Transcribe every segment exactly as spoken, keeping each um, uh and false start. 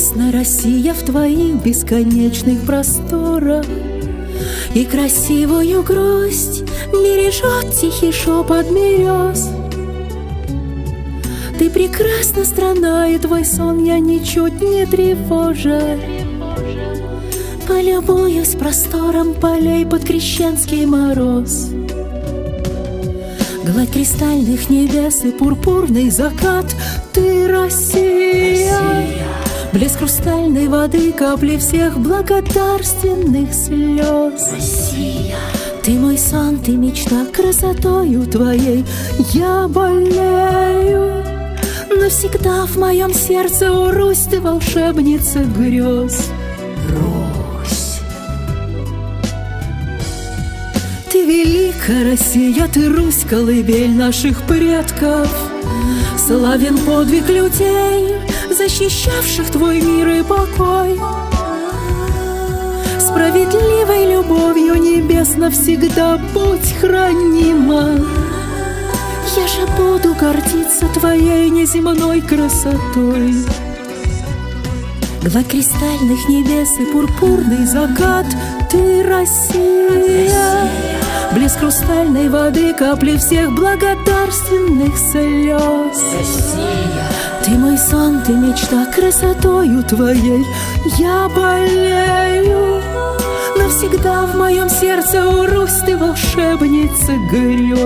прекрасна Россия в твоих бесконечных просторах, и красивую грусть бережет тихий шепот берез. Ты прекрасна, страна, и твой сон я ничуть не тревожа. Полюбуюсь простором полей под крещенский мороз. Гладь кристальных небес и пурпурный закат. Ты Россия, Россия. Блеск хрустальной воды, капли всех благодарственных слез. Россия. Ты мой сон, ты мечта, красотою твоей я болею. Навсегда в моем сердце, о, Русь, ты волшебница грез. Русь. Ты великая Россия, ты Русь, колыбель наших предков. Славен подвиг людей, защищавших твой мир и покой. Справедливой любовью небес навсегда будь хранима. Я же буду гордиться твоей неземной красотой. Гладь кристальных небес и пурпурный закат. Ты Россия, Россия. Блеск хрустальной воды, капли всех благодарственных слез. Россия. Ты мой сон, ты мечта, красотою твоей я болею. Навсегда в моем сердце, о, Русь, ты волшебница грез.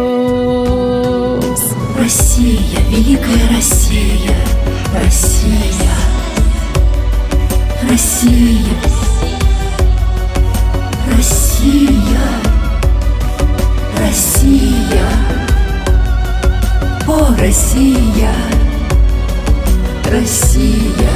Россия, великая Россия, Россия, Россия, Россия, Россия, о, Россия, Россия,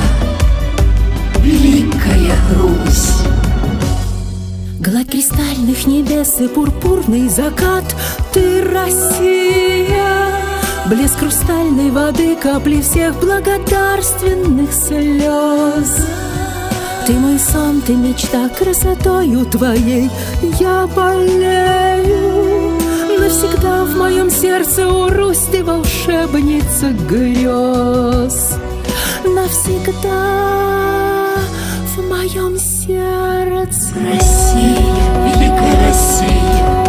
великая Русь. Гладь кристальных небес и пурпурный закат. Ты Россия, блеск хрустальной воды, капли всех благодарственных слез. Ты мой сон, ты мечта, красотою твоей я болею. Навсегда в моем сердце, о, Русь, ты волшебница грез. Навсегда в моем сердце. Россия, великая Россия.